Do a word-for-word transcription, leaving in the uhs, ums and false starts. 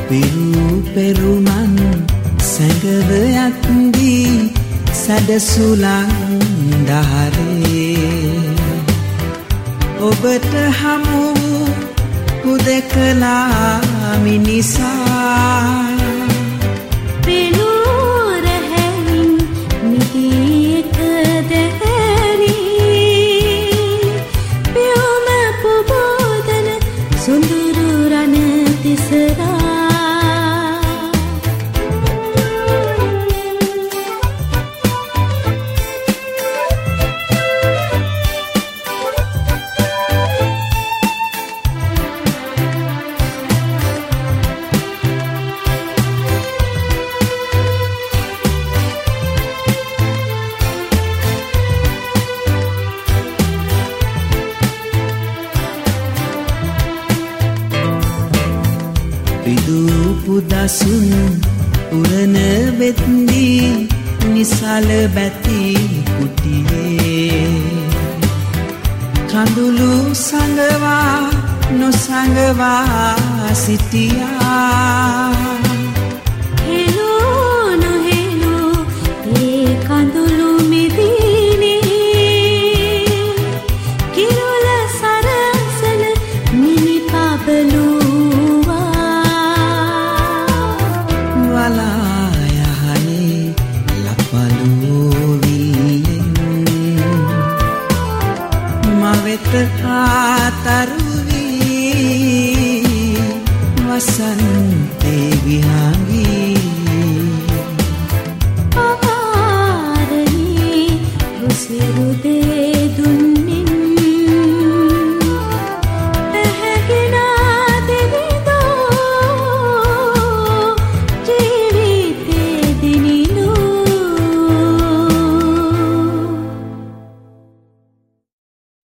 පිරු පෙරුමන් සැඟවයක් දී සැඩසුලන් දහරේ ඔබට හමු හුදෙකලා මිනිසා පිළුරහැමින් මිහික දැරි පියුම පුබෝදන සුඳුරු රණ තිසරා දසුන් උරන වෙත්දී නිසල බැති කුටියේ කඳුළු සංගවා නොසංගවා සිටියා හෙළෝ නොහෙළෝ ඒ කඳුළු මිදිනේ කිරුල සරසන මිනි පබලු ආතරුවී වසන්තේ විහාඟී